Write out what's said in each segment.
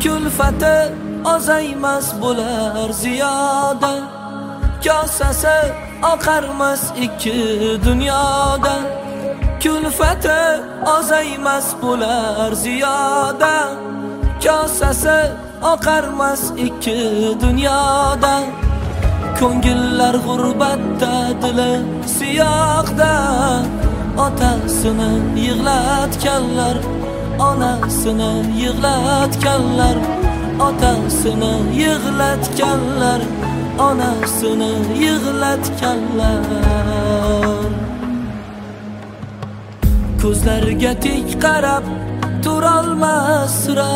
kulfati ozaymas bo'lar ziyoda, kosasi oqarmas ikki dunyoda. Kulfati ozaymas bo'lar ziyoda, kosasi oqarmas ikki dunyoda. Ko'ngillar g'urbatda, dili siyoqda, otasini yig'latganlar, onasini yig'latganlar, otasini yig'latganlar, onasini yig'latganlar. Ko'zlariga tik qarab turolmas sira,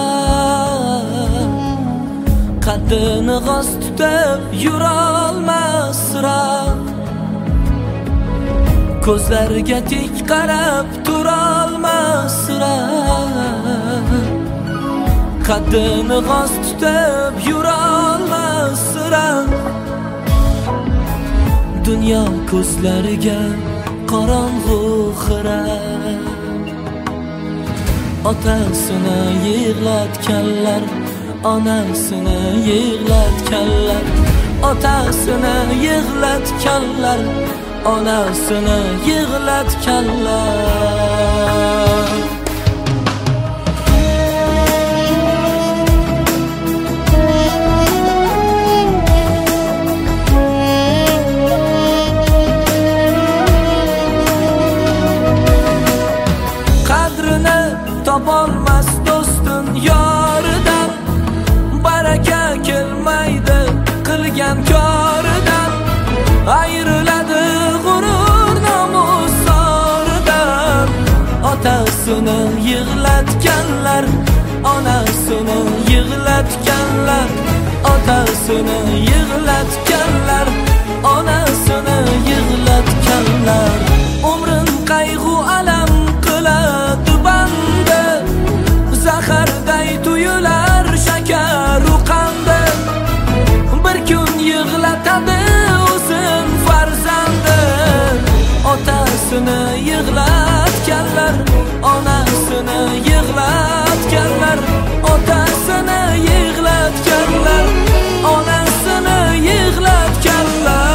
qaddini g'oz tutib yurolmas sira. Ko'zlariga tik qarab turolmas sira, qaddini g'oz tutib yurolmas sira. Dunyo ko'zlariga qorong'u xira, otasini yig'latganlar, onasini yig'latganlar, otasini yig'latganlar, onasini yig'latganlar. Qadrini topolmas do'stin yoridan, baraka kelmaydi qilgan koridan. Ayriladi g'urur nomus soridan, otasini yig'latganlar, onasini yig'latganlar, otasini yig'latganlar, onasini yig'latganlar. Umrin qayg'u alam qiladi banda, zaharday tuyular shakar u qanda. Bir kun yig'latadi o'zin farzandi, otasini yig'latganlar, onasini yig'latganlar, otasini yig'latganlar, onasini yig'latganlar.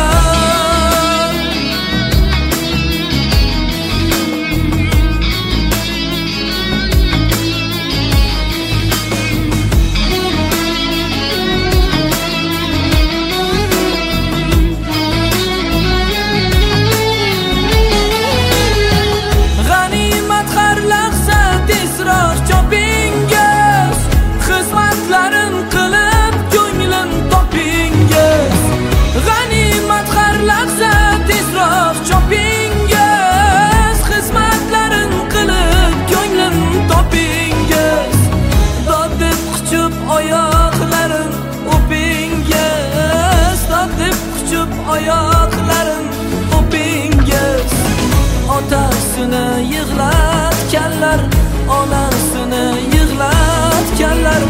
Oyoqlarin o'pingiz, otasini yig'latganlar, onasini yig'latganlar,